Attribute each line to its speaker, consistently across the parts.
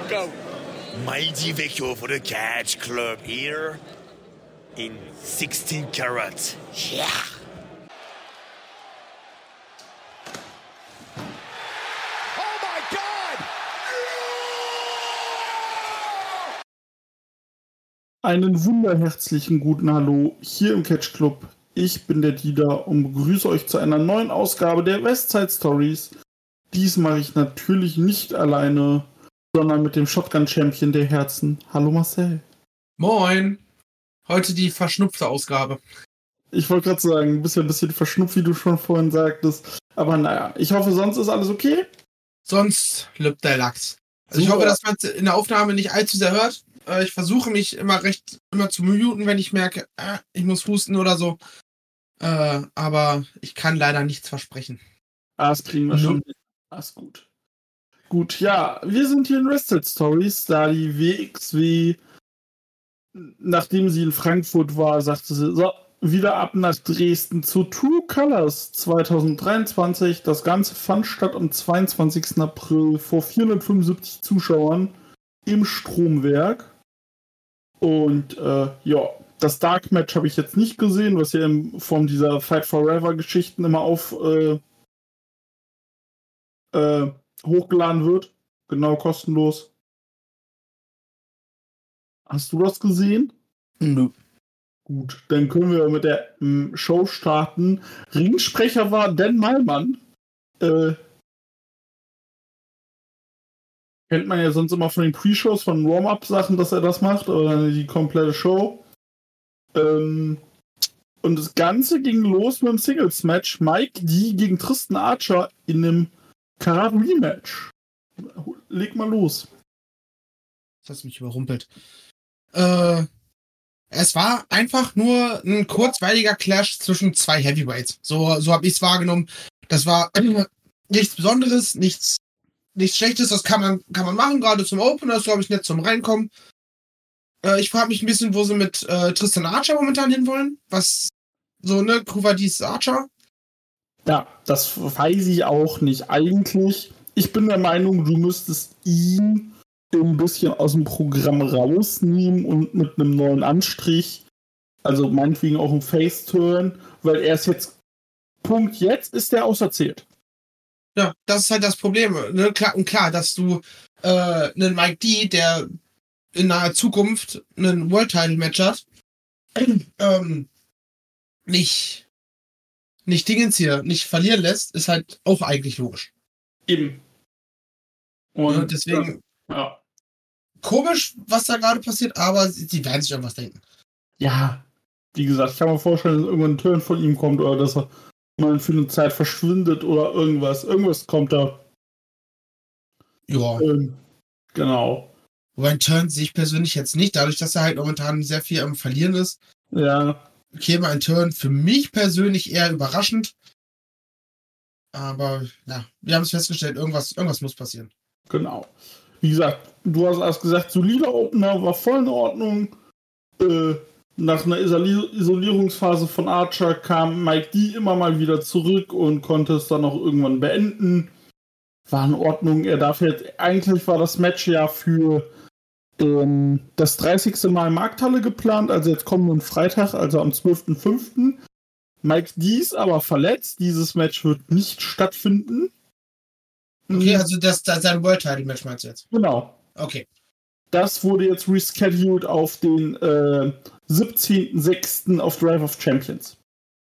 Speaker 1: go. Mighty Vecchio for the Catch Club here in 16 karat. Yeah.
Speaker 2: Oh my God!
Speaker 3: Einen wunderherzlichen guten Hallo hier im Catch Club. Ich bin der Dieter und begrüße euch zu einer neuen Ausgabe der Westside Stories. Dies mache ich natürlich nicht alleine, sondern mit dem Shotgun-Champion der Herzen. Hallo Marcel.
Speaker 4: Moin. Heute die verschnupfte Ausgabe.
Speaker 3: Ich wollte gerade sagen, du bist ja ein bisschen verschnupft, wie du schon vorhin sagtest. Aber naja, ich hoffe, sonst ist alles okay.
Speaker 4: Sonst lübt der Lachs. Also
Speaker 3: Super.
Speaker 4: ich hoffe, dass man es in der Aufnahme nicht allzu sehr hört. Ich versuche mich immer zu muten, wenn ich merke, ich muss husten oder so. Aber ich kann leider nichts versprechen.
Speaker 3: Das kriegen wir schon. Alles gut. Gut, ja, wir sind hier in Westside Stories, da die WXW, nachdem sie in Frankfurt war, sagte sie, so, wieder ab nach Dresden zu True Colors 2023. Das Ganze fand statt am 22. April vor 475 Zuschauern im Stromwerk. Und ja, das Dark Match habe ich jetzt nicht gesehen, was ja in Form dieser Fight Forever Geschichten immer hochgeladen wird. Genau, kostenlos. Hast du das gesehen?
Speaker 4: Nö.
Speaker 3: Gut, dann können wir mit der Show starten. Ringsprecher war Dan Malmann. Kennt man ja sonst immer von den Pre-Shows, von Warm-Up-Sachen, dass er das macht, oder die komplette Show. Und das Ganze ging los mit dem Singles-Match. Mike D gegen Tristan Archer in einem Karat-Rematch. Leg mal los.
Speaker 4: Das hat mich überrumpelt. Es war einfach nur ein kurzweiliger Clash zwischen zwei Heavyweights. So habe ich es wahrgenommen. Das war nichts Besonderes, nichts Schlechtes. Das kann man machen, gerade zum Opener. Das ist, glaube ich, nett zum Reinkommen. Ich frage mich ein bisschen, wo sie mit Tristan Archer momentan hinwollen. Was so, ne, Kuvadis Archer.
Speaker 3: Ja, das weiß ich auch nicht. Eigentlich, ich bin der Meinung, du müsstest ihn ein bisschen aus dem Programm rausnehmen und mit einem neuen Anstrich, also meinetwegen auch ein Face-Turn, weil er ist jetzt, Punkt jetzt ist der auserzählt.
Speaker 4: Ja, das ist halt das Problem. Ne? Klar, dass du einen Mike D, der in naher Zukunft einen World-Title-Match hat, nicht Dingens hier, nicht verlieren lässt, ist halt auch eigentlich logisch.
Speaker 3: Eben. Und
Speaker 4: ja, deswegen
Speaker 3: ja.
Speaker 4: Komisch, was da gerade passiert, aber sie werden sich irgendwas denken.
Speaker 3: Ja, wie gesagt, ich kann mir vorstellen, dass irgendwann ein Turn von ihm kommt oder dass er mal für eine Zeit verschwindet oder irgendwas. Irgendwas kommt da.
Speaker 4: Ja.
Speaker 3: Genau.
Speaker 4: Wobei ein Turn sehe ich persönlich jetzt nicht, dadurch, dass er halt momentan sehr viel am Verlieren ist.
Speaker 3: Ja.
Speaker 4: Käme ein Turn für mich persönlich eher überraschend. Aber ja, wir haben es festgestellt, irgendwas muss passieren.
Speaker 3: Genau. Wie gesagt, du hast erst gesagt, solider Opener, war voll in Ordnung. Nach einer Isolierungsphase von Archer kam Mike D immer mal wieder zurück und konnte es dann auch irgendwann beenden. War in Ordnung. Eigentlich war das Match ja für das 30. Mal Markthalle geplant, also jetzt kommenden Freitag, also am 12.05. Mike D ist aber verletzt. Dieses Match wird nicht stattfinden.
Speaker 4: Okay, also das sein World Title Match meinst du jetzt?
Speaker 3: Genau.
Speaker 4: Okay.
Speaker 3: Das wurde jetzt rescheduled auf den 17.06. auf Drive of Champions.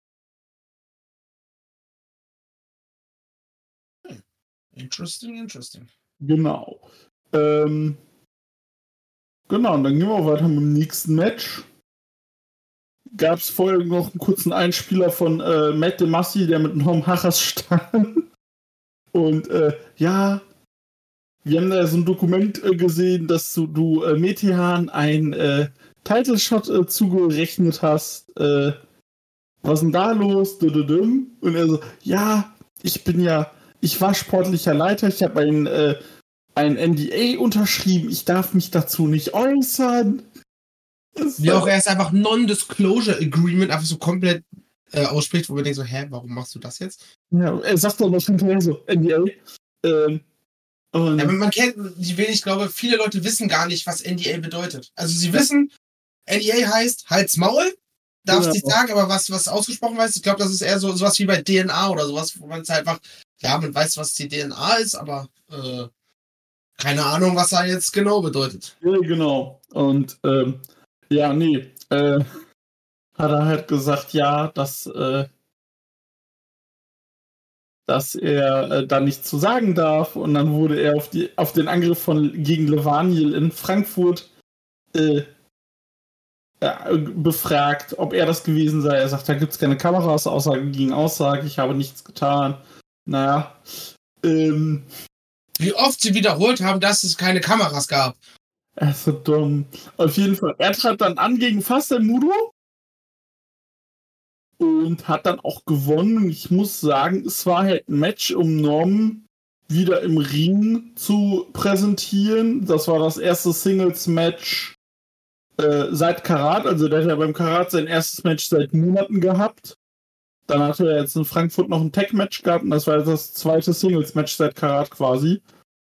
Speaker 4: Interesting.
Speaker 3: Genau. Genau, und dann gehen wir weiter mit dem nächsten Match. Gab es vorher noch einen kurzen Einspieler von Matt DeMassi, der mit Norm Harras stand. Und ja, wir haben da so ein Dokument gesehen, dass du Metehan ein Title-Shot zugerechnet hast. Was ist denn da los? Und er so, ja, ich war sportlicher Leiter, ich habe ein NDA unterschrieben, ich darf mich dazu nicht äußern.
Speaker 4: Wie auch erst einfach Non-Disclosure Agreement einfach so komplett ausspricht, wo wir denken so, warum machst du das jetzt?
Speaker 3: Ja, er sagt doch noch hinterher so, NDA. Und
Speaker 4: Ja, man kennt die wenig, ich glaube, viele Leute wissen gar nicht, was NDA bedeutet. Also sie wissen, NDA heißt Hals Maul, darfst nicht sagen, aber was ausgesprochen heißt, ich glaube, das ist eher so sowas wie bei DNA oder sowas, wo man es einfach, ja, man weiß, was die DNA ist, aber keine Ahnung, was da jetzt genau bedeutet.
Speaker 3: ja, genau. Und ja, nee, hat er halt gesagt, ja, dass er da nichts zu sagen darf. Und dann wurde er auf den Angriff gegen Levaniel in Frankfurt befragt, ob er das gewesen sei. Er sagt, da gibt es keine Kameras, Aussage gegen Aussage, ich habe nichts getan. Naja.
Speaker 4: Wie oft sie wiederholt haben, dass es keine Kameras gab.
Speaker 3: Er ist so dumm. Auf jeden Fall. Er trat dann an gegen Faster Mudo und hat dann auch gewonnen. Ich muss sagen, es war halt ein Match, um Norman wieder im Ring zu präsentieren. Das war das erste Singles-Match seit Karat. Also der hat ja beim Karat sein erstes Match seit Monaten gehabt. Dann hatte er jetzt in Frankfurt noch ein Tag-Match gehabt und das war jetzt das zweite Singles-Match seit Karat quasi.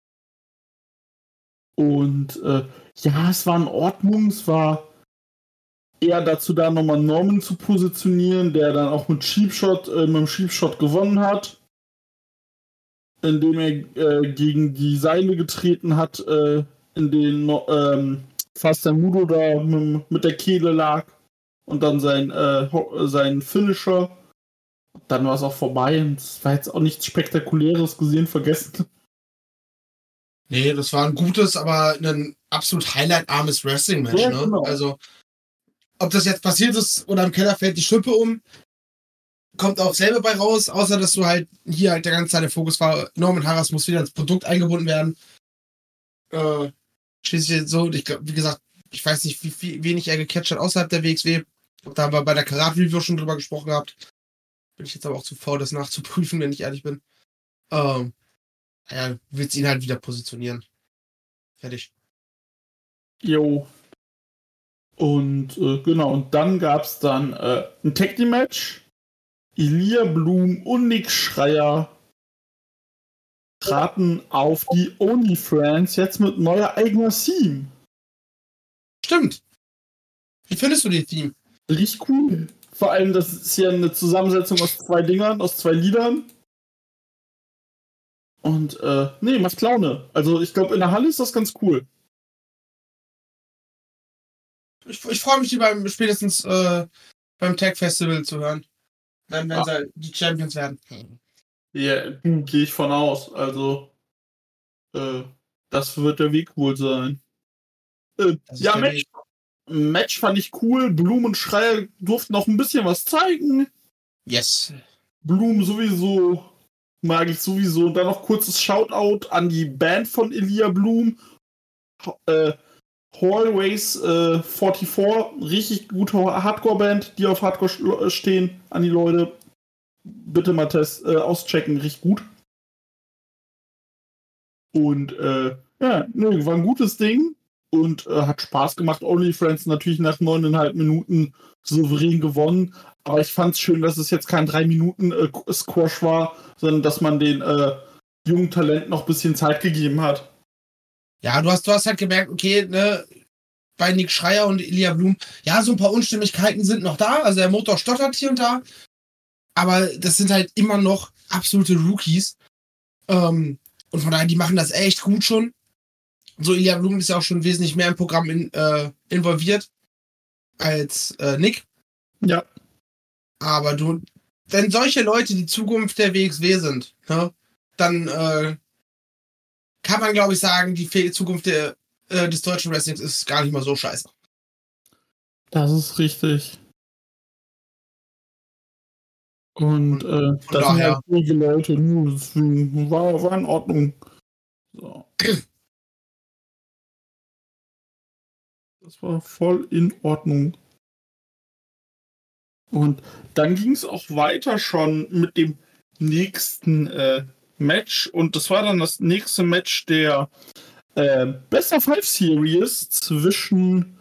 Speaker 3: Und ja, es war in Ordnung. Es war eher dazu da, nochmal Norman zu positionieren, der dann auch mit dem Cheap Shot gewonnen hat. Indem er gegen die Seile getreten hat, in denen Faster Mudo da mit der Kehle lag. Und dann sein Finisher. Dann war es auch vorbei und es war jetzt auch nichts Spektakuläres gesehen, vergessen.
Speaker 4: Nee, das war ein gutes, aber ein absolut highlight-armes Wrestling-Match,
Speaker 3: Ja,
Speaker 4: ne?
Speaker 3: genau.
Speaker 4: Also, ob das jetzt passiert ist oder im Keller fällt die Schippe um, kommt auch selber bei raus, außer dass du halt hier halt der ganze Zeit der Fokus war, Norman Harras muss wieder ins Produkt eingebunden werden. Schließlich so, ich glaube, wie gesagt, ich weiß nicht, wie wenig er gecatcht hat außerhalb der WXW. Da haben wir bei der Karat-Review schon drüber gesprochen gehabt. Bin ich jetzt aber auch zu faul, das nachzuprüfen, wenn ich ehrlich bin. Ja, willst ihn halt wieder positionieren. Fertig.
Speaker 3: Jo. Und genau, und dann gab es dann ein Tag Team Match. Elia Blum und Nick Schreier traten auf die OnlyFans jetzt mit neuer eigener Theme.
Speaker 4: Stimmt. Wie findest du die Theme?
Speaker 3: Richtig cool. Vor allem, das ist ja eine Zusammensetzung aus zwei Liedern. Und nee, macht Laune. Also ich glaube, in der Halle ist das ganz cool.
Speaker 4: Ich freue mich, die spätestens beim Tag Festival zu hören. Dann werden sie die Champions werden.
Speaker 3: Ja, gehe ich von aus. Also, das wird der Weg wohl sein. Ja, Match fand ich cool. Blum und Schreier durften noch ein bisschen was zeigen.
Speaker 4: Yes.
Speaker 3: Blum sowieso, mag ich sowieso. Und dann noch kurzes Shoutout an die Band von Elia Blum. Hallways 44, richtig gute Hardcore-Band, die auf Hardcore stehen. An die Leute, bitte mal auschecken, richtig gut. Und ja, nö, war ein gutes Ding und hat Spaß gemacht. OnlyFans natürlich nach 9,5 Minuten souverän gewonnen. Aber ich fand es schön, dass es jetzt kein 3 Minuten Squash war, sondern dass man den jungen Talenten noch ein bisschen Zeit gegeben hat.
Speaker 4: Ja, du hast halt gemerkt, okay, ne, bei Nick Schreier und Elia Blum, ja, so ein paar Unstimmigkeiten sind noch da. Also der Motor stottert hier und da. Aber das sind halt immer noch absolute Rookies. Und von daher, die machen das echt gut schon. So, Elia Blum ist ja auch schon wesentlich mehr im Programm involviert als Nick.
Speaker 3: Ja.
Speaker 4: Aber wenn solche Leute die Zukunft der WXW sind, ne, dann kann man, glaube ich, sagen, die Zukunft des deutschen Wrestlings ist gar nicht mal so scheiße.
Speaker 3: Das ist richtig. Und das sind halt ruhige Leute, deswegen war in Ordnung. So. Das war voll in Ordnung. Und dann ging es auch weiter schon mit dem nächsten Match. Und das war dann das nächste Match der Best of 5 Series zwischen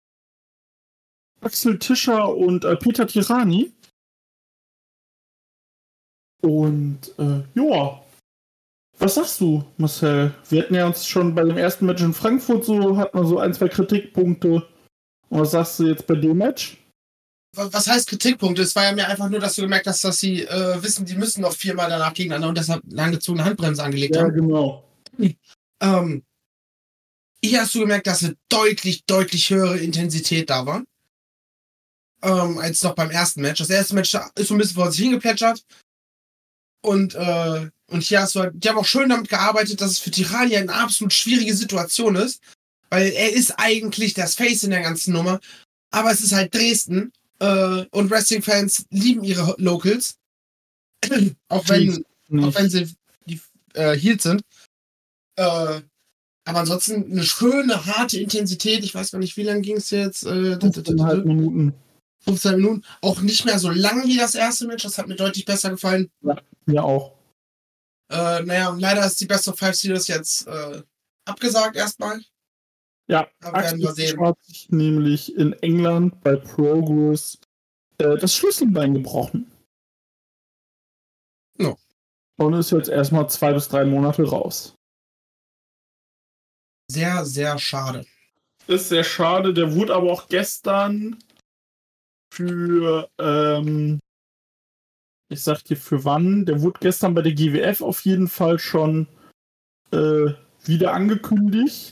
Speaker 3: Axel Tischer und Peter Tirani. Und ja, Was sagst du, Marcel? Wir hatten ja uns schon bei dem ersten Match in Frankfurt hatten wir so 1, 2 Kritikpunkte. Und was sagst du jetzt bei dem Match?
Speaker 4: Was heißt Kritikpunkte? Es war ja mir einfach nur, dass du gemerkt hast, dass sie wissen, die müssen noch 4-mal danach gegeneinander und deshalb langgezogene Handbremse angelegt haben.
Speaker 3: Ja, genau.
Speaker 4: Hier hast du gemerkt, dass eine deutlich, deutlich höhere Intensität da war. Als noch beim ersten Match. Das erste Match ist so ein bisschen vor sich hingeplätschert. Und hier hast du halt, die haben auch schön damit gearbeitet, dass es für Tirani eine absolut schwierige Situation ist. Weil er ist eigentlich das Face in der ganzen Nummer. Aber es ist halt Dresden. Und Wrestling-Fans lieben ihre Locals. auch wenn sie die Heels sind. Aber ansonsten eine schöne, harte Intensität. Ich weiß gar nicht, wie lange ging es jetzt?
Speaker 3: 15,5 Minuten.
Speaker 4: 15 Minuten. Auch nicht mehr so lang wie das erste Match. Das hat mir deutlich besser gefallen.
Speaker 3: Ja, mir auch.
Speaker 4: Naja, leider ist die Best of Five Series jetzt abgesagt erstmal.
Speaker 3: Ja,
Speaker 4: werden wir sehen.
Speaker 3: hat sich nämlich in England bei Progress das Schlüsselbein gebrochen.
Speaker 4: No.
Speaker 3: Und ist jetzt erstmal 2 bis 3 Monate raus.
Speaker 4: Sehr, sehr schade.
Speaker 3: Ist sehr schade. Der wurde aber auch gestern für, ich sag dir für wann, der wurde gestern bei der GWF auf jeden Fall schon wieder angekündigt.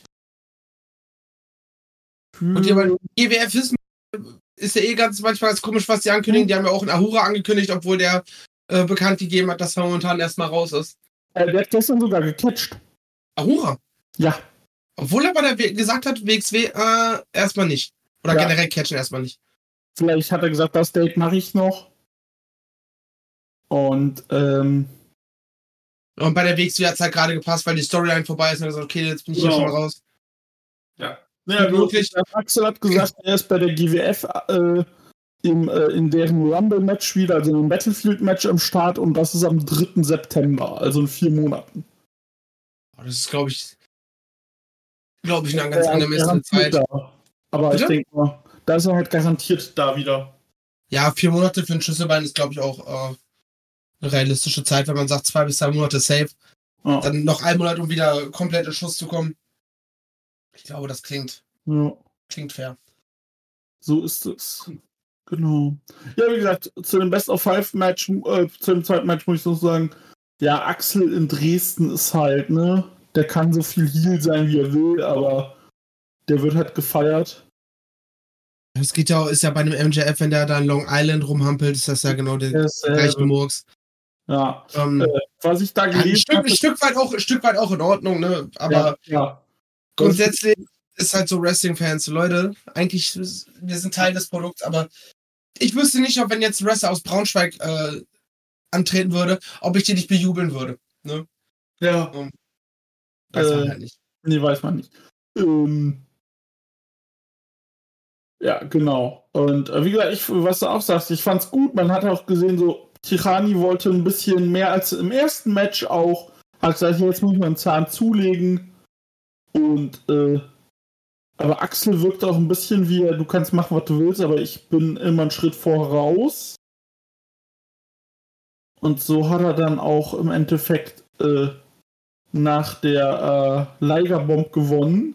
Speaker 4: Und hier bei GWF ist ja manchmal ganz komisch, was die ankündigen. Die haben ja auch einen Ahura angekündigt, obwohl der bekannt gegeben hat, dass er momentan erstmal raus ist.
Speaker 3: Der hat gestern sogar gecatcht.
Speaker 4: Ahura?
Speaker 3: Ja.
Speaker 4: Obwohl er bei der gesagt hat, WXW erstmal nicht. Oder generell catchen erstmal nicht.
Speaker 3: Vielleicht hat er gesagt, das Date mache ich noch. Und
Speaker 4: bei der WXW hat es halt gerade gepasst, weil die Storyline vorbei ist und er gesagt, okay, jetzt bin ich hier schon mal raus.
Speaker 3: Ja. Ja, wirklich. Axel hat gesagt, er ist bei der GWF in deren Rumble-Match wieder, also im Battlefield-Match am Start und das ist am 3. September, also in 4 Monaten.
Speaker 4: Das ist, glaube ich, eine ganz angemessene Zeit.
Speaker 3: Da. Aber bitte? Ich denke mal, da ist er halt garantiert da wieder.
Speaker 4: Ja, 4 Monate für ein Schlüsselbein ist, glaube ich, auch eine realistische Zeit, wenn man sagt 2 bis 3 Monate safe. Ja. Dann noch 1 Monat, um wieder komplett in Schuss zu kommen. Ich glaube, das klingt fair.
Speaker 3: So ist es. Genau. Ja, wie gesagt, zu dem Best of Five Match, zu dem zweiten Match muss ich noch sagen, ja, Axel in Dresden ist halt, ne, der kann so viel Heel sein, wie er will, aber der wird halt gefeiert.
Speaker 4: Es geht ja, ist ja bei einem MJF, wenn der da in Long Island rumhampelt, ist das ja genau der gleiche Murks.
Speaker 3: Ja, was ich da gelesen habe...
Speaker 4: Ein Stück weit auch in Ordnung, ne, aber grundsätzlich ist halt so Wrestling-Fans, Leute, eigentlich, wir sind Teil des Produkts, aber ich wüsste nicht, ob wenn jetzt ein Wrestler aus Braunschweig antreten würde, ob ich den nicht bejubeln würde. Ne?
Speaker 3: Ja.
Speaker 4: Weiß man halt nicht.
Speaker 3: Nee, weiß man nicht. Ja, genau. Und wie gesagt, was du auch sagst, ich fand's gut. Man hat auch gesehen, so Tirani wollte ein bisschen mehr als im ersten Match auch. Hat gesagt, jetzt muss ich mal einen Zahn zulegen. Und aber Axel wirkt auch ein bisschen wie, du kannst machen, was du willst, aber ich bin immer einen Schritt voraus. Und so hat er dann auch im Endeffekt nach der Liger-Bomb gewonnen.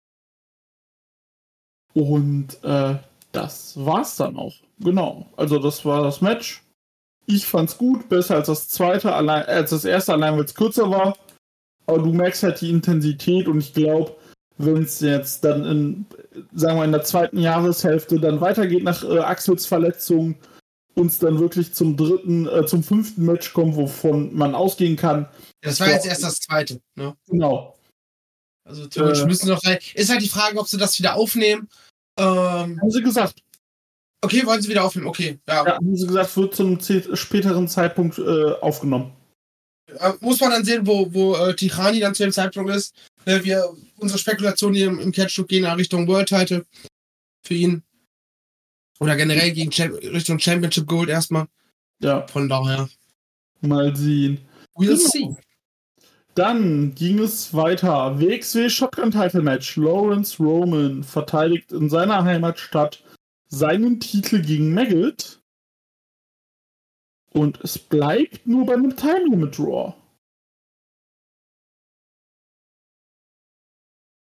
Speaker 3: Und das war's dann auch. Genau. Also das war das Match. Ich fand's gut, besser als das zweite, als das erste, allein weil es kürzer war. Aber du merkst halt die Intensität und ich glaube, wenn es jetzt dann sagen wir in der zweiten Jahreshälfte dann weitergeht nach Axels Verletzung, uns dann wirklich zum 5. Match kommt, wovon man ausgehen kann.
Speaker 4: Das war jetzt erst das zweite, ne?
Speaker 3: Genau.
Speaker 4: Also theoretisch müssen noch rein. Ist halt die Frage, ob sie das wieder aufnehmen.
Speaker 3: Haben sie gesagt.
Speaker 4: Okay, wollen sie wieder aufnehmen? Okay, ja.
Speaker 3: Ja, haben sie gesagt, wird zum späteren Zeitpunkt aufgenommen.
Speaker 4: Muss man dann sehen, wo Tirani dann zu dem Zeitpunkt ist. Unsere Spekulationen hier im Catch-Club gehen in Richtung World Title für ihn. Oder generell Richtung Championship Gold erstmal.
Speaker 3: Ja.
Speaker 4: Von daher.
Speaker 3: Mal sehen.
Speaker 4: We'll see.
Speaker 3: Dann ging es weiter. WXW Shotgun Title Match. Lawrence Roman verteidigt in seiner Heimatstadt seinen Titel gegen Maggot. Und es bleibt nur bei einem Time Limit Draw.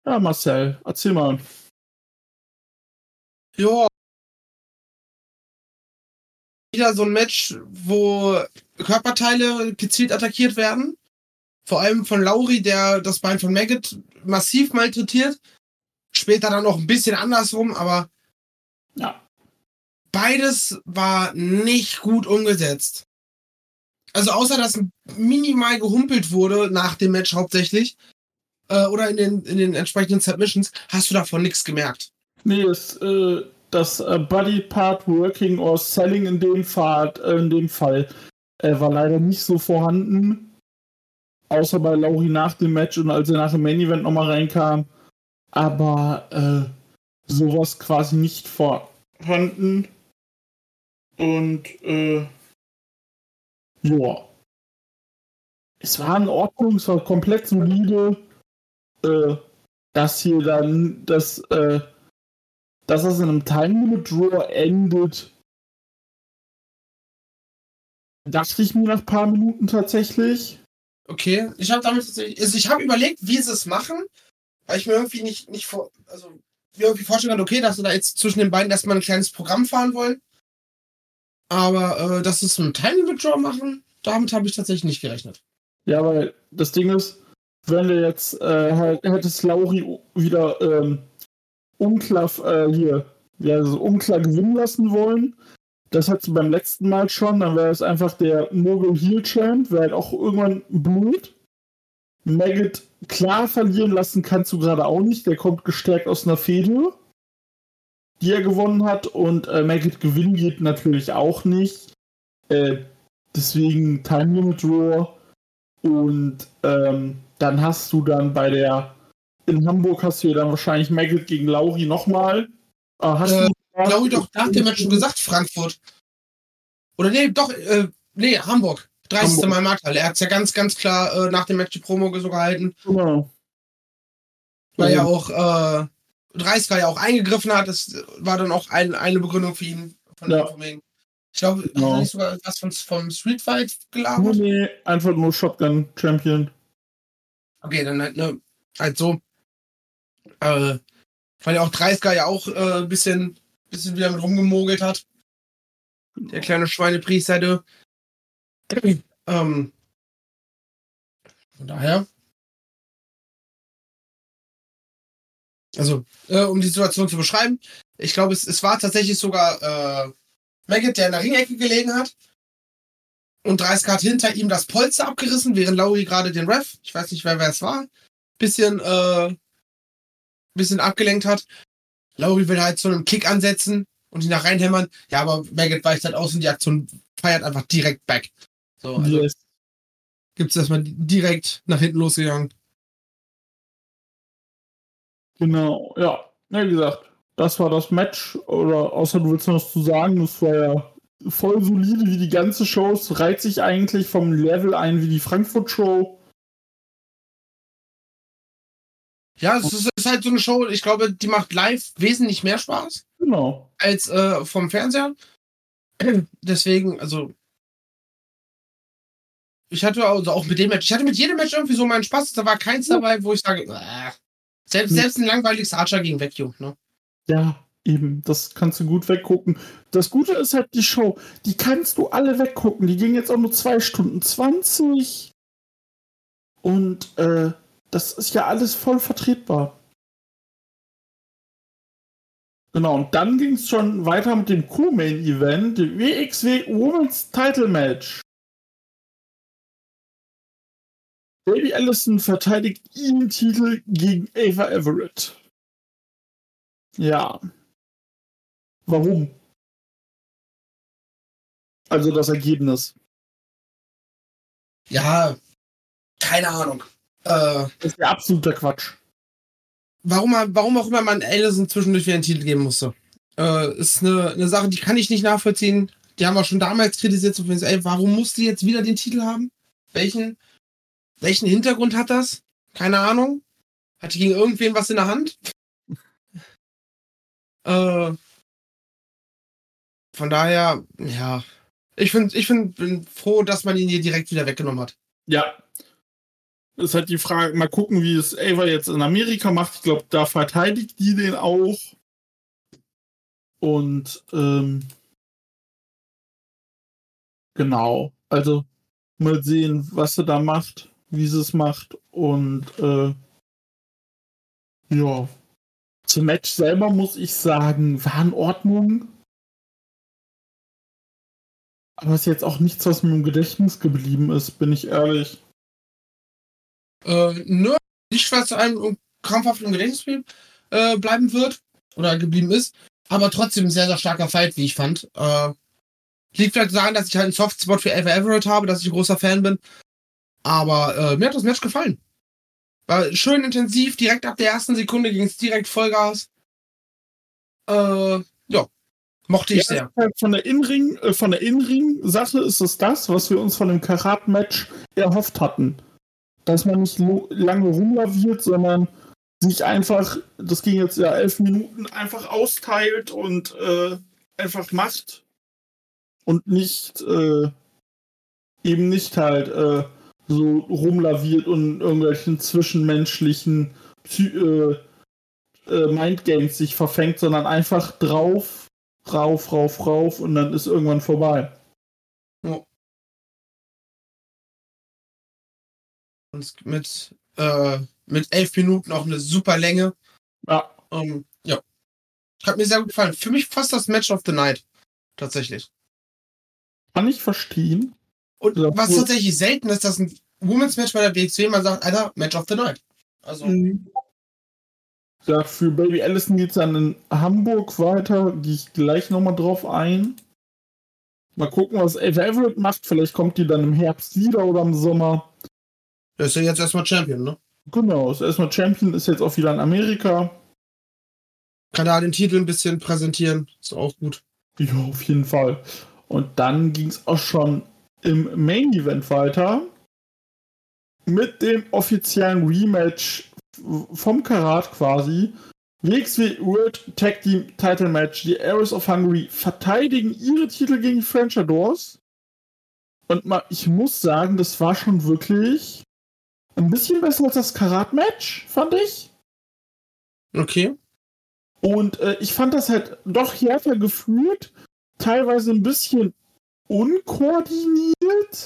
Speaker 3: Ja, Marcel, erzähl mal.
Speaker 4: Ja, wieder so ein Match, wo Körperteile gezielt attackiert werden. Vor allem von Lauri, der das Bein von Maggot massiv malträtiert. Später dann noch ein bisschen andersrum, aber
Speaker 3: Ja.
Speaker 4: beides war nicht gut umgesetzt. Also außer, dass minimal gehumpelt wurde nach dem Match hauptsächlich, oder in den entsprechenden Submissions, hast du davon nichts gemerkt.
Speaker 3: Nee, das Body Part Working or Selling in dem Fall war leider nicht so vorhanden. Außer bei Lauri nach dem Match und als er nach dem Main Event nochmal reinkam. Aber sowas quasi nicht vorhanden. Und ja. Es war in Ordnung, es war komplett solide. Dass hier dann dass es in einem Time Limit Draw endet, dachte ich mir nach ein paar Minuten tatsächlich.
Speaker 4: Okay, ich habe überlegt, wie sie es machen, weil ich mir irgendwie mir irgendwie vorstellen kann, okay, dass sie da jetzt zwischen den beiden erstmal ein kleines Programm fahren wollen. Aber dass sie es mit einem Time Limit Draw machen, damit habe ich tatsächlich nicht gerechnet.
Speaker 3: Ja, weil das Ding ist, wenn wir jetzt hättest Lauri wieder unklar unklar gewinnen lassen wollen, das hat sie beim letzten Mal schon, dann wäre es einfach der Mogul Heel Champ, wäre halt auch irgendwann blöd. Maggot klar verlieren lassen kannst du gerade auch nicht, der kommt gestärkt aus einer Fehde, die er gewonnen hat, und Maggot gewinnen geht natürlich auch nicht. Deswegen Time Limit Draw. Und dann hast du dann in Hamburg hast du ja dann wahrscheinlich Maggot gegen Lauri nochmal.
Speaker 4: Lauri doch nach dem Match schon gesagt, Frankfurt. Oder nee, doch, Hamburg. 30. Mal Markthalle. Er hat es ja ganz, ganz klar nach dem Match die Promo so gehalten.
Speaker 3: Genau.
Speaker 4: Weil ja auch 30er ja auch eingegriffen hat. Das war dann auch eine Begründung für ihn. Von wegen. Ich glaube, hat er nicht sogar was vom Street Fight gelabert?
Speaker 3: Nee, einfach nur Shotgun Champion.
Speaker 4: Okay, dann halt so. Weil ja auch 30er ja auch ein bisschen wieder mit rumgemogelt hat. Der kleine Schweinepriester, du. Von daher. Also, um die Situation zu beschreiben, ich glaube, es war tatsächlich sogar Maggot, der in der Ringecke gelegen hat. Und 30 hat hinter ihm das Polster abgerissen, während Lauri gerade den Ref, ich weiß nicht, wer es war, bisschen abgelenkt hat. Lauri will halt so einen Kick ansetzen und ihn da reinhämmern. Ja, aber Maggot weicht halt aus und die Aktion feiert einfach direkt back. So, also
Speaker 3: Yes.
Speaker 4: gibt's erstmal direkt nach hinten losgegangen.
Speaker 3: Genau, ja. Ja, wie gesagt, das war das Match. Oder außer du willst noch was zu sagen, das war ja voll solide wie die ganze Show. Es reiht sich eigentlich vom Level ein wie die Frankfurt-Show.
Speaker 4: Ja, es ist halt so eine Show, ich glaube, die macht live wesentlich mehr Spaß
Speaker 3: Genau.
Speaker 4: als vom Fernseher. Deswegen, also ich hatte also auch mit dem Match, ich hatte mit jedem Match irgendwie so meinen Spaß. Da war keins dabei, wo ich sage, selbst ein langweiliges Archer gegen Vacuum, ne?
Speaker 3: Ja, eben, das kannst du gut weggucken. Das Gute ist halt die Show, die kannst du alle weggucken. Die ging jetzt auch nur 2 Stunden 20. Und das ist ja alles voll vertretbar. Genau, und dann ging es schon weiter mit dem Co-Main-Event, dem WXW Women's Title Match. Baby Allison verteidigt ihren Titel gegen Ava Everett. Ja. Warum? Also das Ergebnis.
Speaker 4: Ja, keine Ahnung.
Speaker 3: Das ist ja absoluter Quatsch.
Speaker 4: Warum auch immer man Allison zwischendurch wieder einen Titel geben musste. Ist eine Sache, die kann ich nicht nachvollziehen. Die haben wir schon damals kritisiert. So, warum muss die jetzt wieder den Titel haben? Welchen Hintergrund hat das? Keine Ahnung. Hat die gegen irgendwen was in der Hand? Von daher, ja. Bin froh, dass man ihn hier direkt wieder weggenommen hat.
Speaker 3: Ja. Ist halt die Frage, mal gucken, wie es Ava jetzt in Amerika macht. Ich glaube, da verteidigt die den auch. Und genau, also mal sehen, was sie da macht, wie sie es macht. Und ja, zum Match selber muss ich sagen, war in Ordnung. Aber ist jetzt auch nichts, was mir im Gedächtnis geblieben ist, bin ich ehrlich.
Speaker 4: Nur nicht, was einem krampfhaft im Gedächtnis bleiben wird oder geblieben ist, aber trotzdem ein sehr, sehr starker Fight, wie ich fand. Liegt vielleicht daran, dass ich halt einen Softspot für Ava Everett habe, dass ich ein großer Fan bin. Aber mir hat das Match gefallen. War schön intensiv, direkt ab der ersten Sekunde ging es direkt Vollgas. Ja, mochte ich sehr.
Speaker 3: Halt von der In-Ring-Sache ist es das, was wir uns von dem Karat-Match erhofft hatten. Dass man nicht lange rumlaviert, sondern sich einfach, das ging jetzt ja 11 Minuten, einfach austeilt und einfach macht. Und nicht, eben nicht halt so rumlaviert und irgendwelchen zwischenmenschlichen Mindgames sich verfängt, sondern einfach drauf und dann ist irgendwann vorbei.
Speaker 4: Ja. Und mit 11 Minuten auch eine super Länge.
Speaker 3: Ja.
Speaker 4: Ja. Hat mir sehr gut gefallen. Für mich fast das Match of the Night. Tatsächlich.
Speaker 3: Kann ich verstehen.
Speaker 4: Und was tatsächlich selten ist, dass ein Women's Match bei der WXW man sagt, Alter, Match of the Night. Also.
Speaker 3: Ja, für Baby Allison geht es dann in Hamburg weiter. Gehe ich gleich nochmal drauf ein. Mal gucken, was Ava Everett macht. Vielleicht kommt die dann im Herbst wieder oder im Sommer.
Speaker 4: Der ist ja jetzt erstmal Champion, ne?
Speaker 3: Genau, ist erstmal Champion, ist jetzt auch wieder in Amerika.
Speaker 4: Kann da den Titel ein bisschen präsentieren. Ist auch gut.
Speaker 3: Ja, auf jeden Fall. Und dann ging es auch schon im Main Event weiter. Mit dem offiziellen Rematch vom Karat quasi. WXW World Tag Team Title Match. Die Arrows of Hungary verteidigen ihre Titel gegen die French Adors. Und ich muss sagen, das war schon wirklich ein bisschen besser als das Karat-Match, fand ich.
Speaker 4: Okay.
Speaker 3: Und ich fand das halt doch härter geführt. Teilweise ein bisschen unkoordiniert.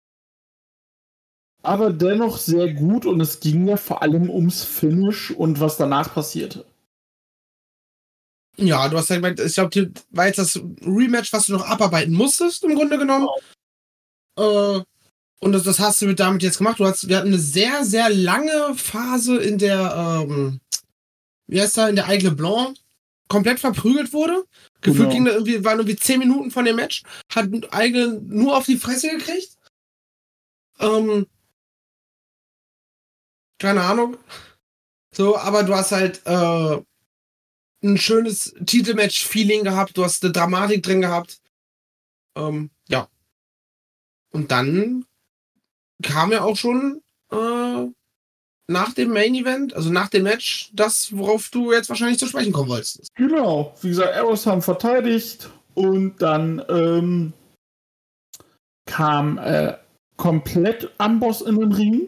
Speaker 3: Aber dennoch sehr gut. Und es ging ja vor allem ums Finish und was danach passierte.
Speaker 4: Ja, du hast ja gemeint, ich glaube, war jetzt das Rematch, was du noch abarbeiten musstest, im Grunde genommen. Und das hast du damit jetzt gemacht. Wir hatten eine sehr, sehr lange Phase, in der, in der Aigle Blanc komplett verprügelt wurde. Gefühlt waren irgendwie 10 Minuten von dem Match. Hat Aigle nur auf die Fresse gekriegt. Keine Ahnung. So, aber du hast halt ein schönes Titelmatch-Feeling gehabt. Du hast eine Dramatik drin gehabt. Ja. Und dann kam ja auch schon nach dem Main Event, also nach dem Match, das, worauf du jetzt wahrscheinlich zu sprechen kommen wolltest.
Speaker 3: Genau, wie gesagt, Arrows haben verteidigt und dann kam komplett Amboss in den Ring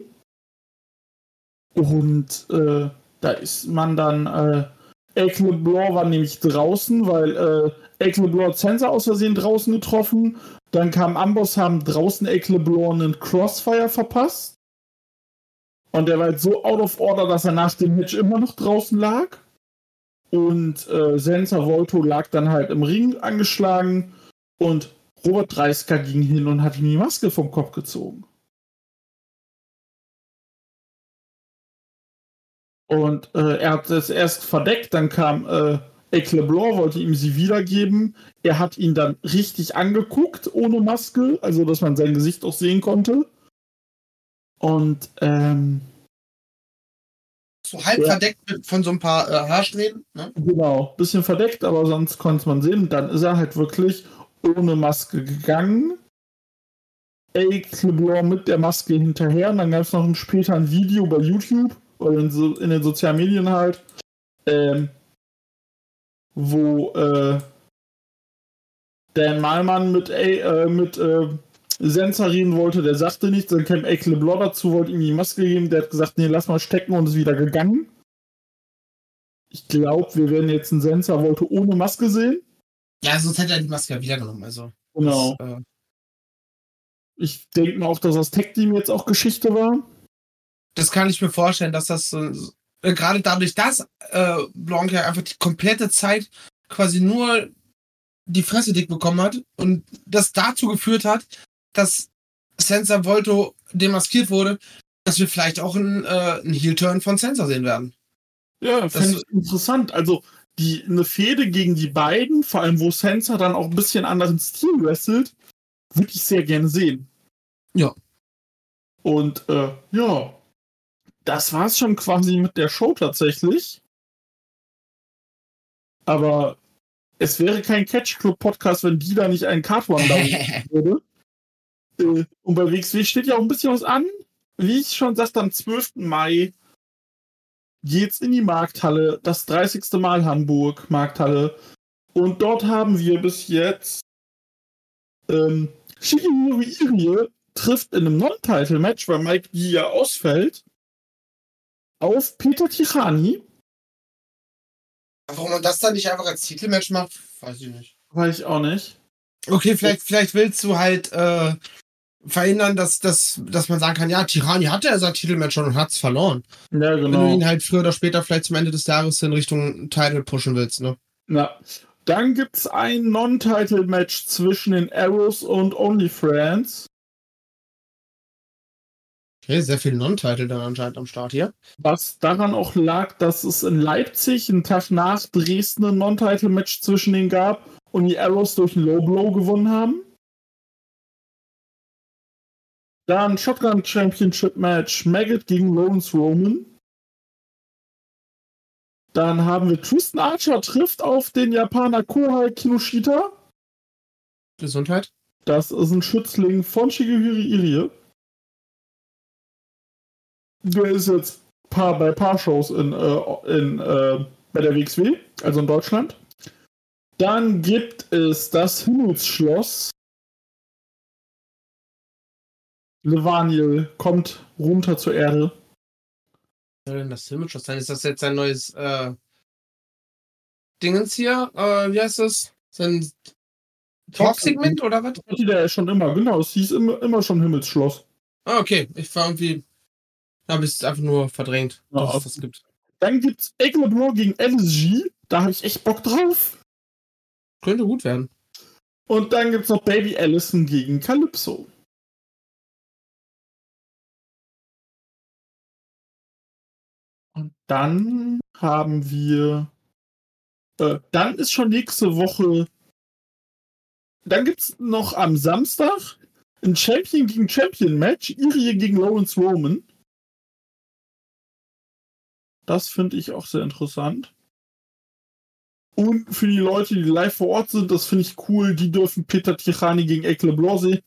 Speaker 3: und da ist man dann Aigle Blanc war nämlich draußen, weil Aigle Blanc Sensor aus Versehen draußen getroffen. Dann kam Amboss, haben draußen Aigle Blanc einen Crossfire verpasst. Und der war halt so out of order, dass er nach dem Match immer noch draußen lag. Und Sensor Volto lag dann halt im Ring angeschlagen. Und Robert Dreisker ging hin und hat ihm die Maske vom Kopf gezogen. Und er hat es erst verdeckt, dann kam Aigle Blanc, wollte ihm sie wiedergeben. Er hat ihn dann richtig angeguckt, ohne Maske, also dass man sein Gesicht auch sehen konnte. Und
Speaker 4: so halb verdeckt von so ein paar Haarsträhnen, ne?
Speaker 3: Genau, bisschen verdeckt, aber sonst konnte man sehen. Dann ist er halt wirklich ohne Maske gegangen. Aigle Blanc mit der Maske hinterher. Und dann gab es noch später ein Video bei YouTube oder in den sozialen Medien halt, wo Dan Malmann mit Sensor reden wollte, der sagte nichts, dann kam Eck LeBlanc dazu, wollte ihm die Maske geben, der hat gesagt, nee, lass mal stecken und ist wieder gegangen. Ich glaube, wir werden jetzt einen Sensor wollte ohne Maske sehen.
Speaker 4: Ja, sonst hätte er die Maske ja wieder genommen. Also,
Speaker 3: Genau. Ich denke mal auch, dass das Tag-Team jetzt auch Geschichte war.
Speaker 4: Das kann ich mir vorstellen, dass das gerade dadurch, dass Blanc ja einfach die komplette Zeit quasi nur die Fresse dick bekommen hat und das dazu geführt hat, dass Sensor Volto demaskiert wurde, dass wir vielleicht auch einen Heel-Turn von Sensor sehen werden.
Speaker 3: Ja, finde ich interessant. Also eine Fehde gegen die beiden, vor allem wo Sensor dann auch ein bisschen anderen Stil wrestelt, würde ich sehr gerne sehen.
Speaker 4: Ja.
Speaker 3: Und ja, das war's schon quasi mit der Show tatsächlich. Aber es wäre kein Catch Club Podcast, wenn die da nicht einen Card-One down würde. Und bei WXW steht ja auch ein bisschen was an. Wie ich schon sagte, am 12. Mai geht's in die Markthalle, das 30. Mal Hamburg, Markthalle. Und dort haben wir bis jetzt Shigeru Irie trifft in einem Non-Title-Match, weil Mike Gia ausfällt, auf Peter Tichani.
Speaker 4: Warum man das dann nicht einfach als Titelmatch macht, weiß ich nicht.
Speaker 3: Weiß ich auch nicht.
Speaker 4: Okay, vielleicht willst du halt verhindern, dass man sagen kann, ja, Tichani hatte ja sein Titelmatch schon und hat's verloren.
Speaker 3: Ja, genau.
Speaker 4: Wenn du ihn halt früher oder später vielleicht zum Ende des Jahres in Richtung Title pushen willst, ne?
Speaker 3: Ja. Dann gibt's ein Non-Title-Match zwischen den Arrows und OnlyFriends.
Speaker 4: Okay, sehr viel Non-Title dann anscheinend am Start hier.
Speaker 3: Was daran auch lag, dass es in Leipzig einen Tag nach Dresden ein Non-Title-Match zwischen denen gab und die Arrows durch einen Low-Blow gewonnen haben. Dann Shotgun Championship Match Maggot gegen Lawrence Roman. Dann haben wir Tristan Archer trifft auf den Japaner Kohei Kinoshita.
Speaker 4: Gesundheit.
Speaker 3: Das ist ein Schützling von Shigeru Irie. Der ist jetzt bei Paar-Shows bei der WXW, also in Deutschland. Dann gibt es das Himmelsschloss. Levaniel kommt runter zur Erde.
Speaker 4: Was soll denn das Himmelsschloss sein? Ist das jetzt sein neues Dingens hier? Wie heißt das? Sein Talk-Segment oder was?
Speaker 3: Der ist schon immer, genau. Es hieß immer schon Himmelsschloss.
Speaker 4: Ah, okay. Ich war irgendwie. Habe ich es einfach nur verdrängt, dass es das gibt.
Speaker 3: Dann gibt's Eck LeBlanc gegen LSG. Da habe ich echt Bock drauf.
Speaker 4: Könnte gut werden.
Speaker 3: Und dann gibt's noch Baby Allison gegen Calypso. Und dann haben wir. Dann ist schon nächste Woche. Dann gibt's noch am Samstag ein Champion gegen Champion Match. Irie gegen Lawrence Roman. Das finde ich auch sehr interessant. Und für die Leute, die live vor Ort sind, das finde ich cool, die dürfen Peter Tichani gegen Eck LeBlanc sehen.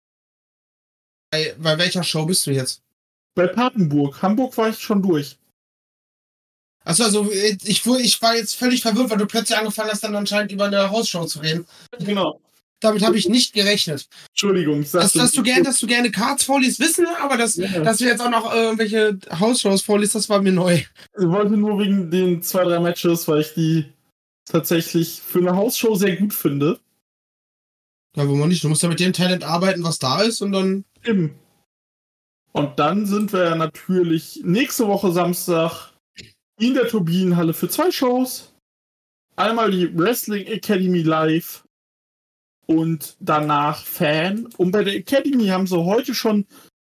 Speaker 4: Bei welcher Show bist du jetzt?
Speaker 3: Bei Papenburg. Hamburg war ich schon durch.
Speaker 4: Achso, also ich war jetzt völlig verwirrt, weil du plötzlich angefangen hast, dann anscheinend über eine Hausshow zu reden.
Speaker 3: Genau.
Speaker 4: Damit habe ich nicht gerechnet.
Speaker 3: Entschuldigung, ich sagte...
Speaker 4: Dass du gerne Cards vorliest, wissen, aber dass du jetzt auch noch irgendwelche Hausshows vorliest, das war mir neu.
Speaker 3: Ich wollte nur wegen den 2-3 Matches, weil ich die tatsächlich für eine Hausshow sehr gut finde.
Speaker 4: Ja, wo man nicht. Du musst ja mit dem Talent arbeiten, was da ist und dann...
Speaker 3: Eben. Und dann sind wir ja natürlich nächste Woche Samstag in der Turbinenhalle für 2 Shows. Einmal die Wrestling Academy Live und danach Fan. Und bei der Academy haben sie heute schon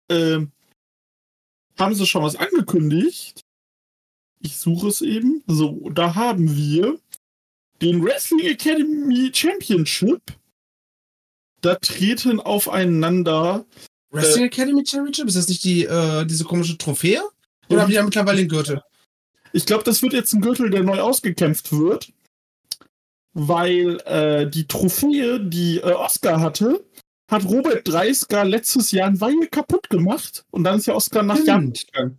Speaker 3: was angekündigt. Ich suche es eben. So, da haben wir den Wrestling Academy Championship. Da treten aufeinander.
Speaker 4: Wrestling Academy Championship? Ist das nicht diese komische Trophäe? Oder haben die ja mittlerweile den Gürtel?
Speaker 3: Ich glaube, das wird jetzt ein Gürtel, der neu ausgekämpft wird. Weil die Trophäe, die Oscar hatte, hat Robert Dreisker letztes Jahr ein Weile kaputt gemacht. Und dann ist ja Oscar nach Japan gegangen.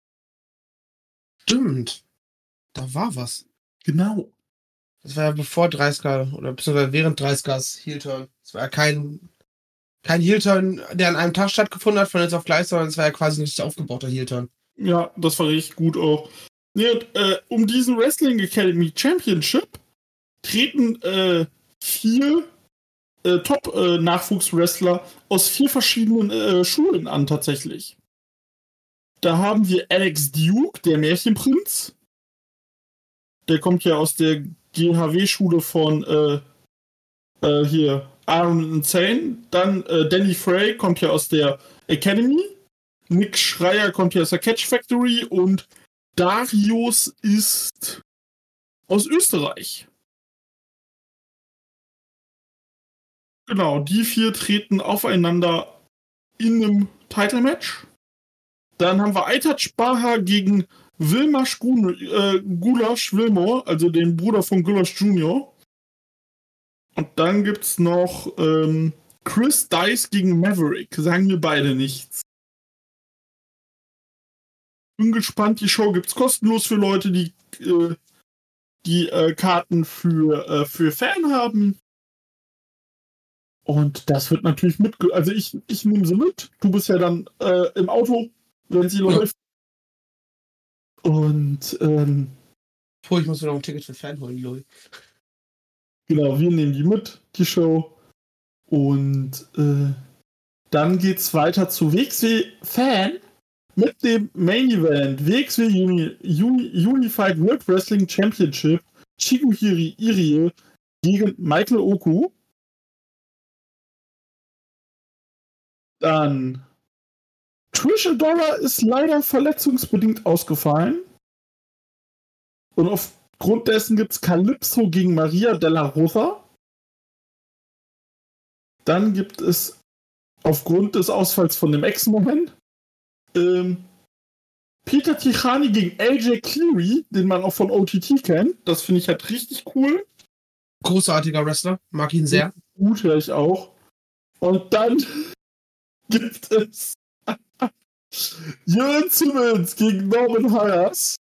Speaker 4: Stimmt. Da war was.
Speaker 3: Genau.
Speaker 4: Das war ja bevor Dreisker, oder beziehungsweise während Dreiskers Heel-Turn. Das war ja kein Kein Heel-Turn, der an einem Tag stattgefunden hat, von jetzt auf gleich, sondern es war ja quasi ein richtig aufgebauter Heel-Turn.
Speaker 3: Ja, das war richtig gut auch. Nee, und, um diesen Wrestling Academy Championship treten 4 Top-Nachwuchswrestler aus 4 verschiedenen Schulen an, tatsächlich. Da haben wir Alex Duke, der Märchenprinz. Der kommt ja aus der GHW-Schule von hier Aaron Insane. Dann Danny Frey kommt ja aus der Academy. Nick Schreier kommt ja aus der Catch Factory. Und Darius ist aus Österreich. Genau, die 4 treten aufeinander in einem Title-Match. Dann haben wir Aytaj Baha gegen Vilmos Gulasch Wilmore, also den Bruder von Gulasch Jr. Und dann gibt's noch Chris Dice gegen Maverick. Sagen mir beide nichts. Bin gespannt, die Show gibt's kostenlos für Leute, die Karten für Fan haben. Und das wird natürlich also ich nehme sie mit. Du bist ja dann im Auto, wenn sie läuft. Und
Speaker 4: Ich muss mir noch ein Ticket für Fan holen, Loi.
Speaker 3: Genau, wir nehmen die mit, die Show. Und dann geht's weiter zu WXW Fan mit dem Main Event WXW Unified World Wrestling Championship Chikuhiro Irie gegen Michael Oku. Dann Trish Adora ist leider verletzungsbedingt ausgefallen. Und aufgrund dessen gibt es Calypso gegen Maria Della Rosa. Dann gibt es aufgrund des Ausfalls von dem Ex-Moment Peter Tichani gegen AJ Cleary, den man auch von OTT kennt. Das finde ich halt richtig cool.
Speaker 4: Großartiger Wrestler, mag ihn sehr.
Speaker 3: Gut, höre ich auch. Und dann gibt es Jürgen Simmons gegen Norman Harras.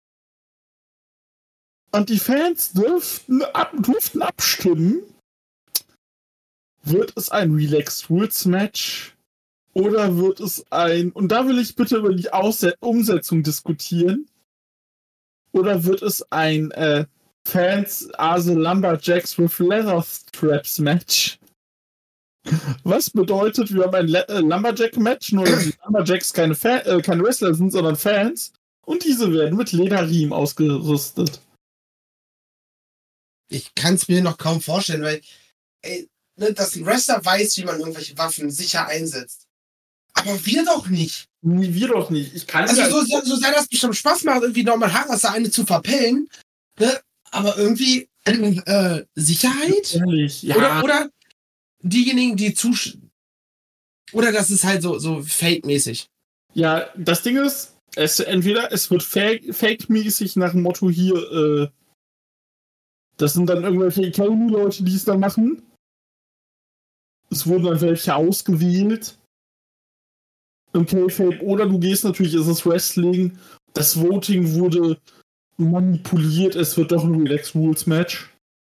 Speaker 3: Und die Fans durften abstimmen. Wird es ein Relaxed Rules Match? Oder wird es und da will ich bitte über die Umsetzung diskutieren. Oder wird es ein Fans are the Lumberjacks with Leather Straps Match? Was bedeutet, wir haben ein Lumberjack-Match, nur dass die Lumberjacks keine Wrestler sind, sondern Fans. Und diese werden mit Lederriemen ausgerüstet.
Speaker 4: Ich kann es mir noch kaum vorstellen, weil dass ein Wrestler weiß, wie man irgendwelche Waffen sicher einsetzt. Aber wir doch nicht.
Speaker 3: Nee, wir doch nicht. Ich kann
Speaker 4: also so sehr das bestimmt Spaß macht, irgendwie Norman Harras da eine zu verpellen. Ne? Aber irgendwie Sicherheit?
Speaker 3: Ehrlich, ja.
Speaker 4: Oder diejenigen, die oder das ist halt so Fake-mäßig.
Speaker 3: Ja, das Ding ist, entweder es wird Fake-mäßig nach dem Motto hier, das sind dann irgendwelche Academy-Leute, die es dann machen. Es wurden dann welche ausgewählt. Im K-Fake. Oder du gehst natürlich, es ist Wrestling. Das Voting wurde manipuliert. Es wird doch ein Relaxed Rules Match.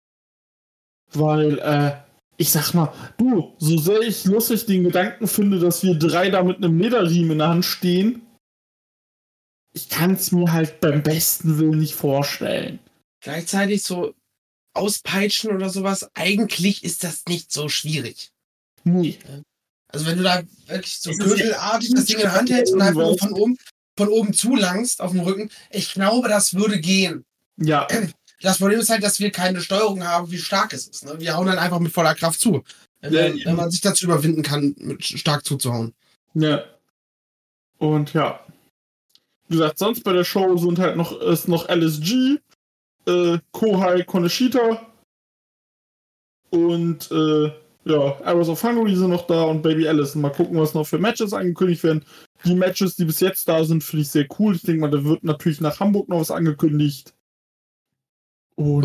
Speaker 3: Weil, ich sag mal, du, so sehr ich lustig den Gedanken finde, dass wir 3 da mit einem Lederriemen in der Hand stehen, ich kann es mir halt beim besten Willen nicht vorstellen.
Speaker 4: Gleichzeitig so auspeitschen oder sowas, eigentlich ist das nicht so schwierig.
Speaker 3: Nee.
Speaker 4: Also wenn du da wirklich so gürtelartig das Ding in der Hand hältst und einfach nur von oben zulangst auf dem Rücken, ich glaube, das würde gehen.
Speaker 3: Ja.
Speaker 4: Das Problem ist halt, dass wir keine Steuerung haben, wie stark es ist. Ne? Wir hauen dann einfach mit voller Kraft zu. Wenn man sich dazu überwinden kann, mit stark zuzuhauen.
Speaker 3: Ja. Und ja. Wie gesagt, sonst bei der Show sind halt noch LSG, Kohai Koneshita und Arrows of Hungary sind noch da und Baby Allison. Mal gucken, was noch für Matches angekündigt werden. Die Matches, die bis jetzt da sind, finde ich sehr cool. Ich denke mal, da wird natürlich nach Hamburg noch was angekündigt. Und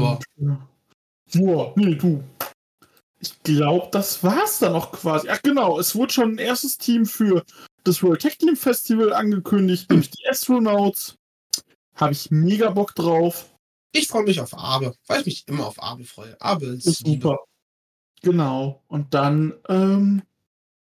Speaker 3: du. Ich glaube, das war's dann noch quasi. Ach genau, es wurde schon ein erstes Team für das World Tag Team Festival angekündigt, nämlich die Astronauts. Habe ich mega Bock drauf.
Speaker 4: Ich freue mich auf Abe, weil ich mich immer auf Abe freue. Abe ist
Speaker 3: super. Genau. Und dann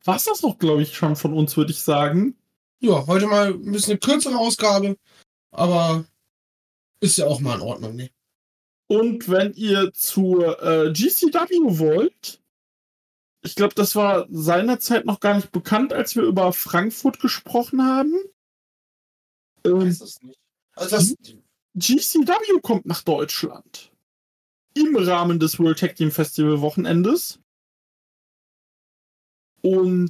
Speaker 3: war's das auch, glaube ich, schon von uns, würde ich sagen.
Speaker 4: Ja, heute mal ein bisschen eine kürzere Ausgabe, aber ist ja auch mal in Ordnung, ne?
Speaker 3: Und wenn ihr zur GCW wollt, ich glaube, das war seinerzeit noch gar nicht bekannt, als wir über Frankfurt gesprochen haben.
Speaker 4: Ich weiß es nicht. Also das,
Speaker 3: GCW kommt nach Deutschland. Im Rahmen des World Tag Team Festival Wochenendes. Und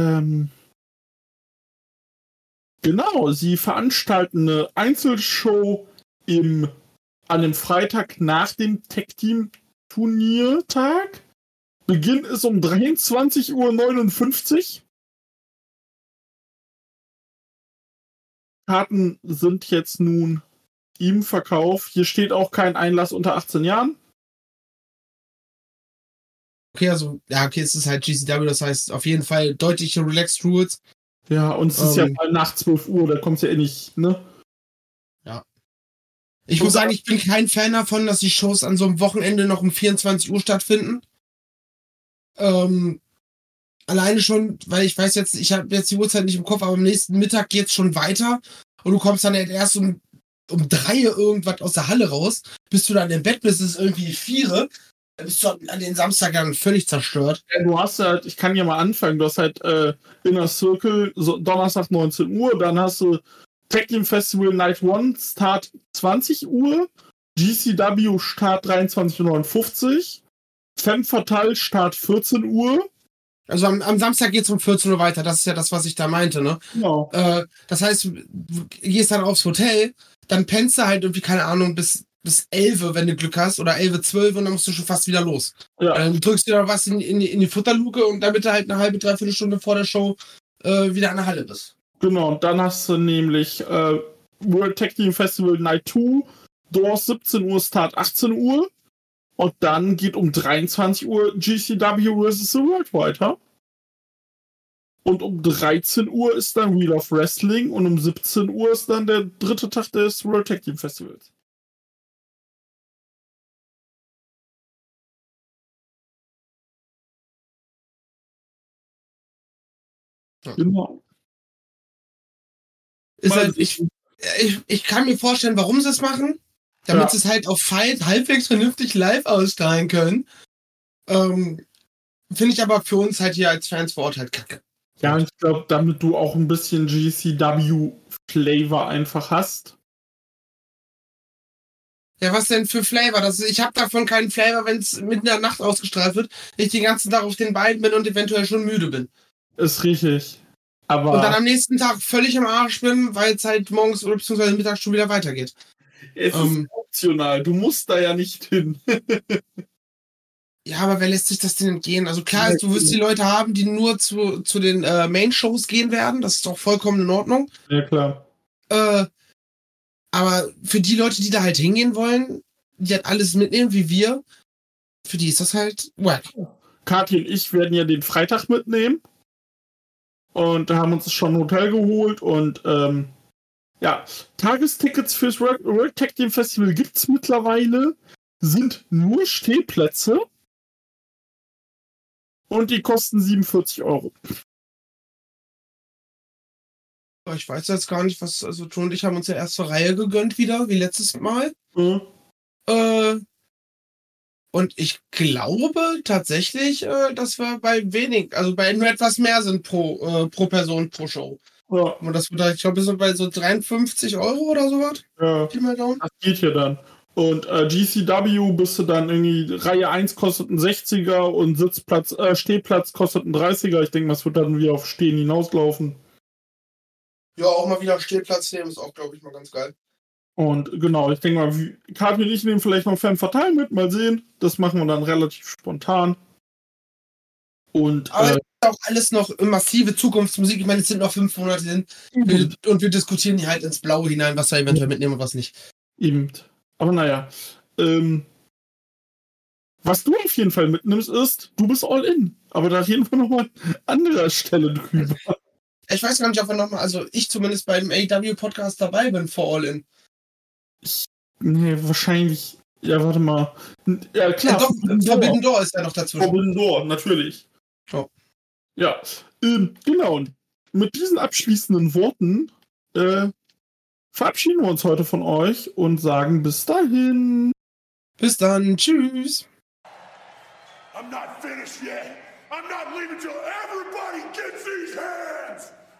Speaker 3: genau, sie veranstalten eine Einzelshow an dem Freitag nach dem Tag Team Turniertag. Beginn ist um 23:59 Uhr. Karten sind jetzt nun im Verkauf. Hier steht auch kein Einlass unter 18 Jahren.
Speaker 4: okay, also, ja, okay, es ist halt GCW, das heißt auf jeden Fall deutliche Relaxed Rules.
Speaker 3: Ja, und es ist ja mal nach 12 Uhr, da kommt es ja eh nicht, ne?
Speaker 4: Ja. Ich muss sagen, ich bin kein Fan davon, dass die Shows an so einem Wochenende noch um 24 Uhr stattfinden. Alleine schon, weil ich weiß jetzt, ich habe jetzt die Uhrzeit nicht im Kopf, aber am nächsten Mittag geht's schon weiter und du kommst dann erst um 3 Uhr irgendwas aus der Halle raus, bis du dann im Bett bist, ist es irgendwie 4 Uhr, dann bist du an den Samstag dann völlig zerstört.
Speaker 3: Ja, du hast halt, ich kann ja mal anfangen, du hast halt Inner Circle, so Donnerstag 19 Uhr, dann hast du Tag Team Festival Night 1, Start 20 Uhr, GCW Start 23:59 Uhr, Femme Fatale Start 14 Uhr.
Speaker 4: Also am Samstag geht's um 14 Uhr weiter, das ist ja das, was ich da meinte, ne?
Speaker 3: Genau.
Speaker 4: Das heißt, du gehst dann aufs Hotel, dann pennst du halt irgendwie, keine Ahnung, bis 11 Uhr, wenn du Glück hast, oder 11, 12 und dann musst du schon fast wieder los.
Speaker 3: Ja.
Speaker 4: Dann drückst du da was in die Futterluke und damit du halt eine halbe, dreiviertel Stunde vor der Show wieder an der Halle bist.
Speaker 3: Genau, und dann hast du nämlich World Tag Team Festival Night 2, Doors 17 Uhr, Start 18 Uhr. Und dann geht um 23 Uhr GCW vs. The World weiter. Und um 13 Uhr ist dann Wheel of Wrestling und um 17 Uhr ist dann der dritte Tag des World Tag Team Festivals.
Speaker 4: Ja.
Speaker 3: Genau.
Speaker 4: Ist halt, ich kann mir vorstellen, warum sie es machen, damit sie es halt auf Fight halbwegs vernünftig live ausstrahlen können. Finde ich aber für uns halt hier als Fans vor Ort halt kacke.
Speaker 3: Ja, und ich glaube, damit du auch ein bisschen GCW-Flavor einfach hast.
Speaker 4: Ja, was denn für Flavor? Ich habe davon keinen Flavor, wenn es mitten in der Nacht ausgestrahlt wird, ich den ganzen Tag auf den Beinen bin und eventuell schon müde bin.
Speaker 3: Ist richtig. Aber
Speaker 4: und dann am nächsten Tag völlig im Arsch bin, weil es halt morgens oder beziehungsweise mittags schon wieder weitergeht.
Speaker 3: Es ist optional. Du musst da ja nicht hin.
Speaker 4: Ja, aber wer lässt sich das denn entgehen? Also klar ist, du wirst die Leute haben, die nur zu den Main-Shows gehen werden. Das ist doch vollkommen in Ordnung.
Speaker 3: Ja, klar.
Speaker 4: Aber für die Leute, die da halt hingehen wollen, die halt alles mitnehmen, wie wir, für die ist das halt wack.
Speaker 3: Kathi und ich werden ja den Freitag mitnehmen. Und da haben uns schon ein Hotel geholt. Und ja, Tagestickets fürs World Tag Team Festival gibt es mittlerweile. Sind nur Stehplätze. Und die kosten 47 Euro.
Speaker 4: Ich weiß jetzt gar nicht, was, also Joe und ich haben uns ja erste Reihe gegönnt wieder, wie letztes Mal.
Speaker 3: Mhm.
Speaker 4: Und ich glaube tatsächlich, dass wir bei nur etwas mehr sind pro Person pro Show.
Speaker 3: Ja.
Speaker 4: Und das wird, ich glaube, wir sind bei so 53 Euro oder sowas.
Speaker 3: Ja, das geht hier dann. Und GCW bist du dann irgendwie, Reihe 1 kostet ein 60er und Stehplatz kostet ein 30er. Ich denke mal, es wird dann wieder auf Stehen hinauslaufen.
Speaker 4: Ja, auch mal wieder Stehplatz nehmen ist auch, glaube ich, mal ganz geil.
Speaker 3: Und genau, ich denke mal, Kathi und ich nehmen vielleicht noch Femme Fatale mit, mal sehen. Das machen wir dann relativ spontan. Und
Speaker 4: aber es ist auch alles noch massive Zukunftsmusik. Ich meine, es sind noch 5 Monate hin. Und wir diskutieren die halt ins Blaue hinein, was wir eventuell mitnehmen und was nicht.
Speaker 3: Eben. Aber naja. Was du auf jeden Fall mitnimmst, ist, du bist all in. Aber da reden wir nochmal an anderer Stelle drüber.
Speaker 4: Ich weiß gar nicht, ob wir nochmal, also ich zumindest beim AEW-Podcast dabei bin vor All In.
Speaker 3: Nee, wahrscheinlich. Ja, warte mal. Ja, klar.
Speaker 4: Ja, doch, Forbidden Door ist ja noch dazwischen.
Speaker 3: Forbidden Door, natürlich.
Speaker 4: Oh.
Speaker 3: Ja, genau. Und mit diesen abschließenden Worten verabschieden wir uns heute von euch und sagen bis dahin.
Speaker 4: Bis dann. Tschüss.
Speaker 2: I'm not finished yet. I'm not leaving till everybody gets these hands.